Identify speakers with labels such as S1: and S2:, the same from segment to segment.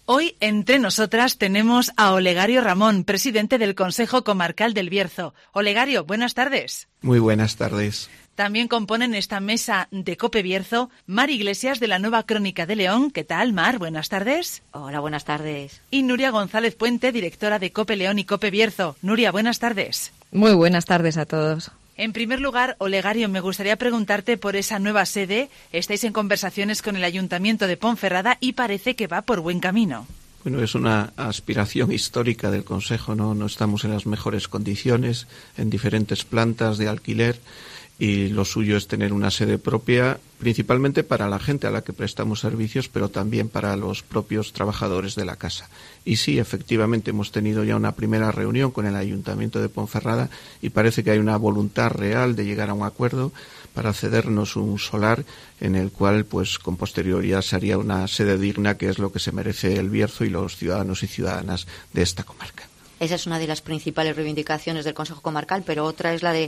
S1: Hoy, entre nosotras, tenemos a Olegario Ramón, presidente del Consejo Comarcal del Bierzo. Olegario, buenas tardes.
S2: Muy buenas tardes.
S1: También componen esta mesa de COPE Bierzo Mar Iglesias, de la Nueva Crónica de León. ¿Qué tal, Mar? Buenas tardes.
S3: Hola, buenas tardes.
S1: Y Nuria González Puente, directora de COPE León y COPE Bierzo. Nuria, buenas tardes.
S4: Muy buenas tardes a todos.
S1: En primer lugar, Olegario, me gustaría preguntarte por esa nueva sede. Estáis en conversaciones con el Ayuntamiento de Ponferrada y parece que va por buen camino.
S2: Bueno, es una aspiración histórica del Consejo, ¿no? No estamos en las mejores condiciones, en diferentes plantas de alquiler, y lo suyo es tener una sede propia, principalmente para la gente a la que prestamos servicios, pero también para los propios trabajadores de la casa. Y sí, efectivamente, hemos tenido ya una primera reunión con el Ayuntamiento de Ponferrada y parece que hay una voluntad real de llegar a un acuerdo para cedernos un solar en el cual, pues, con posterioridad se haría una sede digna, que es lo que se merece el Bierzo y los ciudadanos y ciudadanas de esta comarca.
S3: Esa es una de las principales reivindicaciones del Consejo Comarcal, pero otra es la de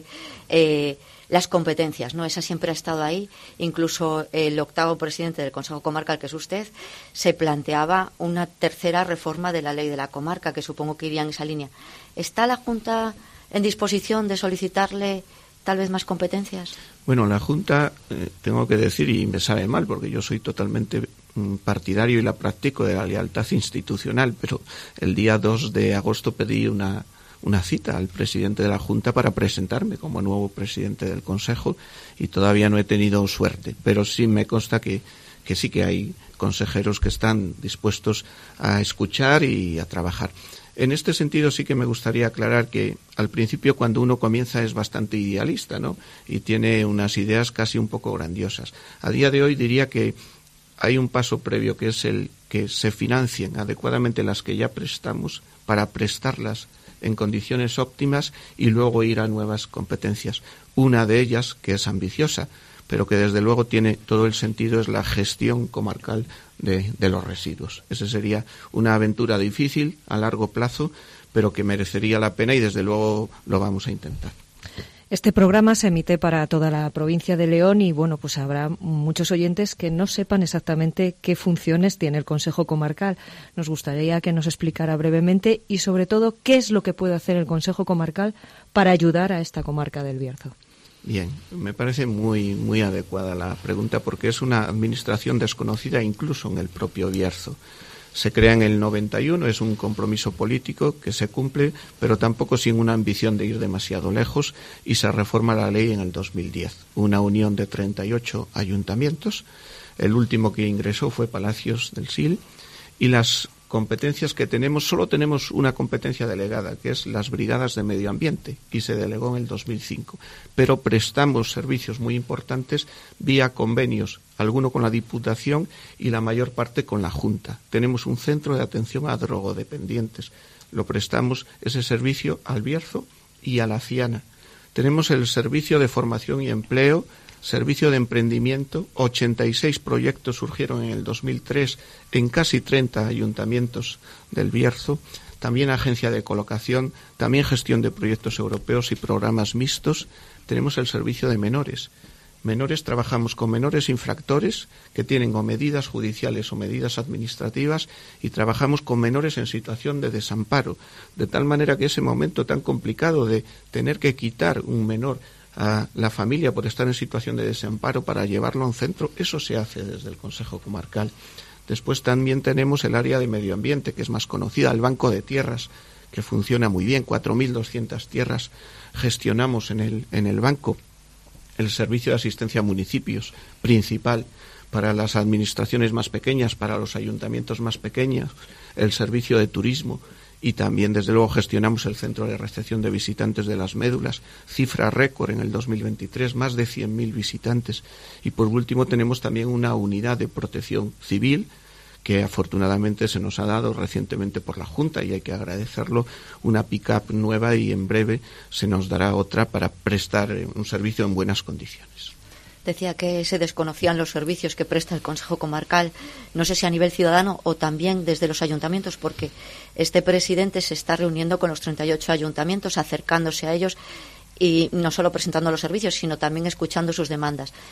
S3: las competencias, ¿no? Esa siempre ha estado ahí. Incluso el octavo presidente del Consejo Comarcal, que es usted, se planteaba una tercera reforma de la ley de la comarca, que supongo que iría en esa línea. ¿Está la Junta en disposición de solicitarle tal vez más competencias?
S2: Bueno, la Junta, tengo que decir, y me sabe mal, porque yo soy totalmente partidario y la practico, de la lealtad institucional, pero el día 2 de agosto pedí una cita al presidente de la Junta para presentarme como nuevo presidente del Consejo y todavía no he tenido suerte, pero sí me consta que sí que hay consejeros que están dispuestos a escuchar y a trabajar. En este sentido sí que me gustaría aclarar que al principio, cuando uno comienza, es bastante idealista, ¿no? Y tiene unas ideas casi un poco grandiosas. A día de hoy diría que hay un paso previo, que es el que se financien adecuadamente las que ya prestamos, para prestarlas en condiciones óptimas y luego ir a nuevas competencias. Una de ellas, que es ambiciosa, pero que desde luego tiene todo el sentido, es la gestión comarcal de los residuos. Esa sería una aventura difícil a largo plazo, pero que merecería la pena y desde luego lo vamos a intentar.
S4: Este programa se emite para toda la provincia de León y, bueno, pues habrá muchos oyentes que no sepan exactamente qué funciones tiene el Consejo Comarcal. Nos gustaría que nos explicara brevemente y, sobre todo, qué es lo que puede hacer el Consejo Comarcal para ayudar a esta comarca del Bierzo.
S2: Bien, me parece muy adecuada la pregunta, porque es una administración desconocida incluso en el propio Bierzo. Se crea en el 91, es un compromiso político que se cumple, pero tampoco sin una ambición de ir demasiado lejos, y se reforma la ley en el 2010. Una unión de 38 ayuntamientos, el último que ingresó fue Palacios del Sil, y las competencias que tenemos, solo tenemos una competencia delegada, que es las brigadas de medio ambiente, y se delegó en el 2005. Pero prestamos servicios muy importantes vía convenios, alguno con la Diputación y la mayor parte con la Junta. Tenemos un centro de atención a drogodependientes. Lo prestamos ese servicio al Bierzo y a la Ciana. Tenemos el servicio de formación y empleo, servicio de emprendimiento. 86 proyectos surgieron en el 2003 en casi 30 ayuntamientos del Bierzo. También agencia de colocación, también gestión de proyectos europeos y programas mixtos. Tenemos el servicio de menores. Trabajamos con menores infractores que tienen o medidas judiciales o medidas administrativas, y trabajamos con menores en situación de desamparo, de tal manera que ese momento tan complicado de tener que quitar un menor a la familia por estar en situación de desamparo para llevarlo a un centro, eso se hace desde el Consejo Comarcal. Después también tenemos el área de medio ambiente, que es más conocida, el Banco de Tierras, que funciona muy bien, 4.200 tierras gestionamos en el banco. El servicio de asistencia a municipios, principal para las administraciones más pequeñas, para los ayuntamientos más pequeños, el servicio de turismo, y también, desde luego, gestionamos el centro de recepción de visitantes de las Médulas, cifra récord en el 2023, más de 100.000 visitantes. Y por último tenemos también una unidad de protección civil, que afortunadamente se nos ha dado recientemente por la Junta, y hay que agradecerlo, una pick-up nueva, y en breve se nos dará otra para prestar un servicio en buenas condiciones.
S3: Decía que se desconocían los servicios que presta el Consejo Comarcal, no sé si a nivel ciudadano o también desde los ayuntamientos, porque este presidente se está reuniendo con los 38 ayuntamientos, acercándose a ellos y no solo presentando los servicios, sino también escuchando sus demandas.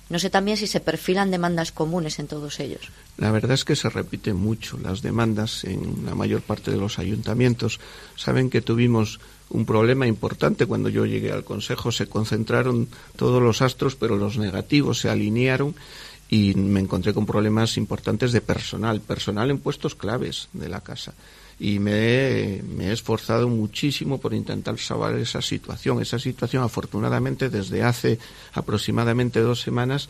S3: No sé también si se perfilan demandas comunes en todos ellos.
S2: La verdad es que se repiten mucho las demandas en la mayor parte de los ayuntamientos. Saben que tuvimos un problema importante cuando yo llegué al Consejo. Se concentraron todos los astros, pero los negativos se alinearon y me encontré con problemas importantes de personal en puestos claves de la casa. Y me he esforzado muchísimo por intentar salvar esa situación. Esa situación, afortunadamente, desde hace aproximadamente 2 semanas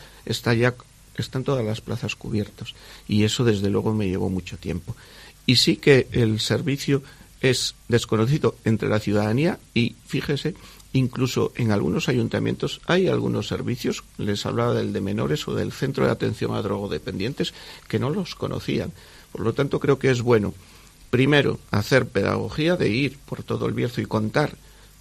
S2: están todas las plazas cubiertas. Y eso, desde luego, me llevó mucho tiempo. Y sí que el servicio es desconocido entre la ciudadanía y, fíjese, incluso en algunos ayuntamientos hay algunos servicios, les hablaba del de menores o del Centro de Atención a Drogodependientes, que no los conocían. Por lo tanto, creo que es bueno, primero, hacer pedagogía de ir por todo el Bierzo y contar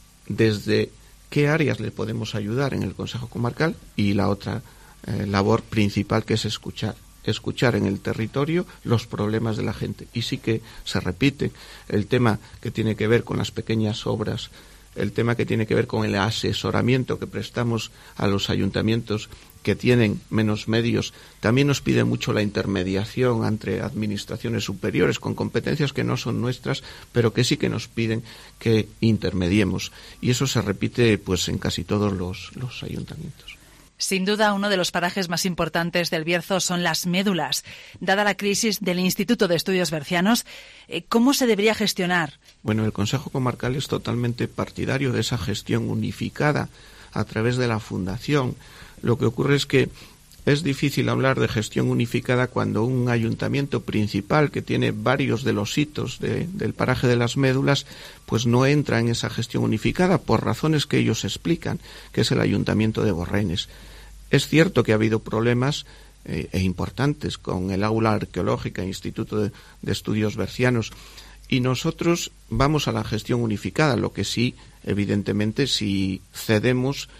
S2: desde qué áreas le podemos ayudar en el Consejo Comarcal, y la otra labor principal, que es escuchar en el territorio los problemas de la gente. Y sí que se repite el tema que tiene que ver con las pequeñas obras, el tema que tiene que ver con el asesoramiento que prestamos a los ayuntamientos que tienen menos medios. También nos pide mucho la intermediación entre administraciones superiores con competencias que no son nuestras, pero que sí que nos piden que intermediemos. Y eso se repite pues en casi todos los ayuntamientos.
S1: Sin duda, uno de los parajes más importantes del Bierzo son las médulas. Dada la crisis del Instituto de Estudios Bercianos, ¿cómo se debería gestionar?
S2: Bueno, el Consejo Comarcal es totalmente partidario de esa gestión unificada a través de la Fundación. Lo que ocurre es que es difícil hablar de gestión unificada cuando un ayuntamiento principal, que tiene varios de los hitos del paraje de las médulas, pues no entra en esa gestión unificada por razones que ellos explican, que es el Ayuntamiento de Borrenes. Es cierto que ha habido problemas importantes con el aula arqueológica, Instituto de Estudios Bercianos, y nosotros vamos a la gestión unificada, lo que sí, evidentemente, si cedemos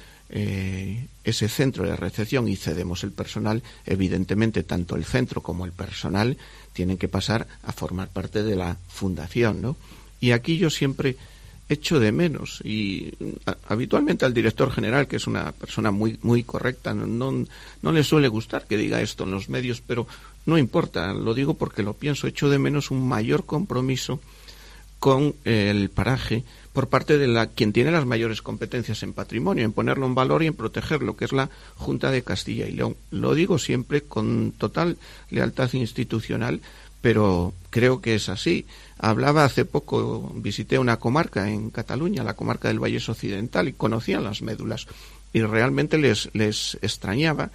S2: ese centro de recepción y cedemos el personal, evidentemente tanto el centro como el personal tienen que pasar a formar parte de la fundación, ¿no? Y aquí yo siempre echo de menos, y habitualmente al director general, que es una persona muy correcta, no le suele gustar que diga esto en los medios, pero no importa, lo digo porque lo pienso, echo de menos un mayor compromiso con el paraje por parte de quien tiene las mayores competencias en patrimonio, en ponerlo en valor y en protegerlo, que es la Junta de Castilla y León. Lo digo siempre con total lealtad institucional, pero creo que es así. Hablaba hace poco, visité una comarca en Cataluña, la comarca del Vallés Occidental, y conocían las médulas, y realmente les extrañaba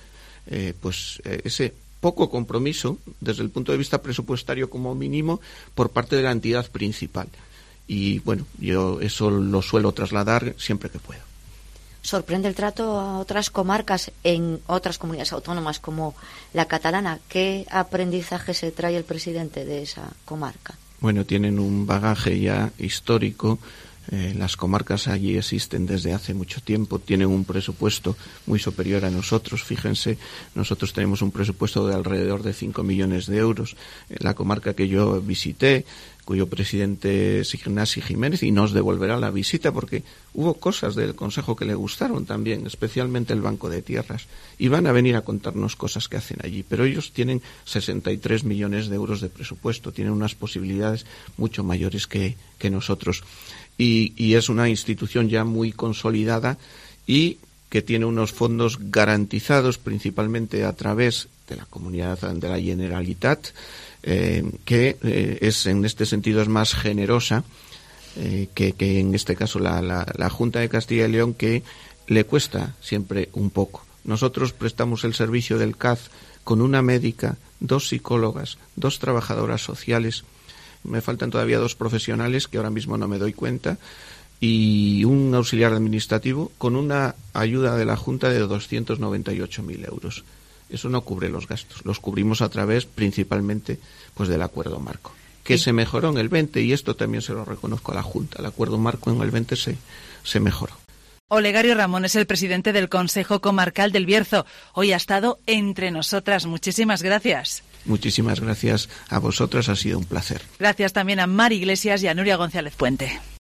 S2: ese poco compromiso desde el punto de vista presupuestario como mínimo por parte de la entidad principal. Y bueno, yo eso lo suelo trasladar siempre que puedo.
S3: ¿Sorprende el trato a otras comarcas en otras comunidades autónomas como la catalana? ¿Qué aprendizaje se trae el presidente de esa comarca?
S2: Bueno, tienen un bagaje ya histórico. Las comarcas allí existen desde hace mucho tiempo, tienen un presupuesto muy superior a nosotros. Fíjense, nosotros tenemos un presupuesto de alrededor de 5 millones de euros. La comarca que yo visité, cuyo presidente es Ignasi Jiménez, y nos devolverá la visita porque hubo cosas del Consejo que le gustaron también, especialmente el Banco de Tierras, y van a venir a contarnos cosas que hacen allí. Pero ellos tienen 63 millones de euros de presupuesto, tienen unas posibilidades mucho mayores que nosotros. Y es una institución ya muy consolidada y que tiene unos fondos garantizados principalmente a través de la Comunidad de la Generalitat, que es en este sentido es más generosa que en este caso la Junta de Castilla y León, que le cuesta siempre un poco. Nosotros prestamos el servicio del CAZ con una médica, 2 psicólogas, 2 trabajadoras sociales. Me faltan todavía 2 profesionales que ahora mismo no me doy cuenta, y un auxiliar administrativo con una ayuda de la Junta de 298.000 euros. Eso no cubre los gastos, los cubrimos a través principalmente pues del acuerdo marco, que se mejoró en el 20, y esto también se lo reconozco a la Junta. El acuerdo marco en el 20 se mejoró.
S1: Olegario Ramón es el presidente del Consejo Comarcal del Bierzo. Hoy ha estado entre nosotras. Muchísimas gracias.
S2: Muchísimas gracias a vosotras, ha sido un placer.
S1: Gracias también a Mari Iglesias y a Nuria González Puente.